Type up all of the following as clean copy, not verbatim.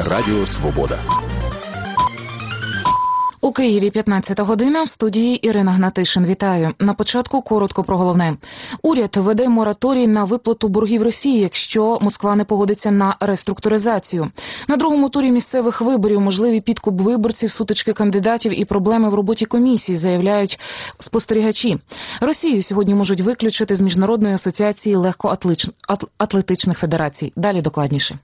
Радіо Свобода. У Києві 15 година, в студії Ірина Гнатишин. Вітаю. На початку коротко про головне. Уряд веде мораторій на виплату боргів Росії, якщо Москва не погодиться на реструктуризацію. На другому турі місцевих виборів можливі підкуп виборців, сутички кандидатів і проблеми в роботі комісій, заявляють спостерігачі. Росію сьогодні можуть виключити з Міжнародної асоціації легкоатлетичних федерацій. Далі докладніше.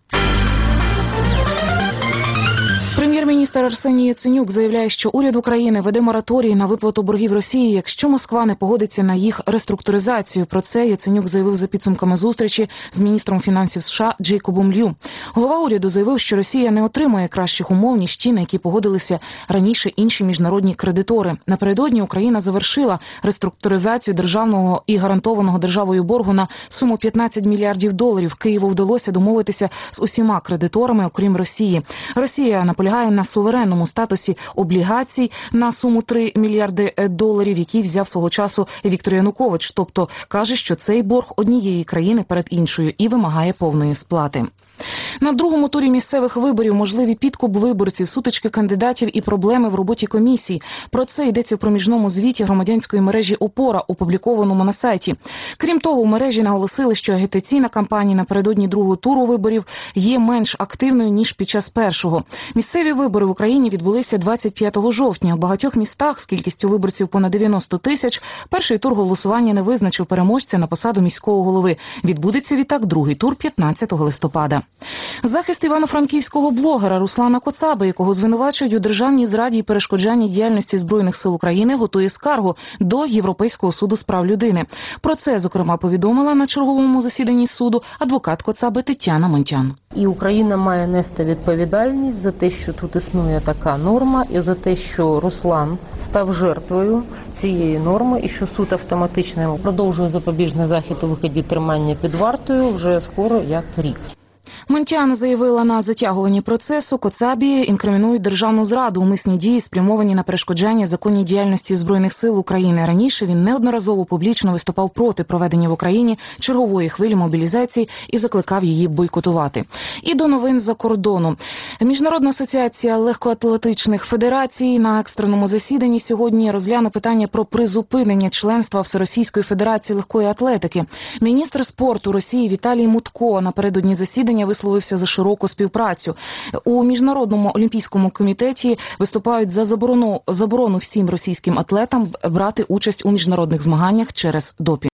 Прем'єр-міністр Арсеній Яценюк заявляє, що уряд України веде мораторій на виплату боргів Росії, якщо Москва не погодиться на їх реструктуризацію. Про це Яценюк заявив за підсумками зустрічі з міністром фінансів США Джейкобом Лю. Голова уряду заявив, що Росія не отримує кращих умов, ніж ті, на які погодилися раніше інші міжнародні кредитори. Напередодні Україна завершила реструктуризацію державного і гарантованого державою боргу на суму $15 мільярдів. Києву вдалося домовитися з усіма кредиторами, окрім Росії. Росія наполягає на суверенному статусі облігацій на суму $3 мільярди, які взяв свого часу Віктор Янукович. Тобто каже, що цей борг однієї країни перед іншою і вимагає повної сплати. На другому турі місцевих виборів можливі підкуп виборців, сутички кандидатів і проблеми в роботі комісій. Про це йдеться в проміжному звіті громадянської мережі «Опора», опублікованому на сайті. Крім того, у мережі наголосили, що агітаційна кампанія напередодні другого туру виборів є менш активною, ніж під час першого. Місцеві вибори в Україні відбулися 25 жовтня. У багатьох містах з кількістю виборців понад 90 тисяч перший тур голосування не визначив переможця на посаду міського голови. Відбудеться відтак другий тур 15 листопада. Захист івано-франківського блогера Руслана Коцаби, якого звинувачують у державній зраді і перешкоджанні діяльності Збройних сил України, готує скаргу до Європейського суду з прав людини. Про це, зокрема, повідомила на черговому засіданні суду адвокат Коцаби Тетяна Монтян. І Україна має нести відповідальність за те, що тут існує така норма, і за те, що Руслан став жертвою цієї норми, і що суд автоматично продовжує запобіжний захід у вигляді тримання під вартою вже скоро як рік. Монтян заявила, на затягуванні процесу Коцабі інкримінують державну зраду, умисні дії, спрямовані на перешкоджання законній діяльності Збройних сил України. Раніше він неодноразово публічно виступав проти проведення в Україні чергової хвилі мобілізації і закликав її бойкотувати. І до новин з-за кордону. Міжнародна асоціація легкоатлетичних федерацій на екстреному засіданні сьогодні розгляне питання про призупинення членства Всеросійської федерації легкої атлетики. Міністр спорту Росії Віталій Мутко напередодні засідання висловився за широку співпрацю. У Міжнародному олімпійському комітеті виступають за заборону всім російським атлетам брати участь у міжнародних змаганнях через допінг.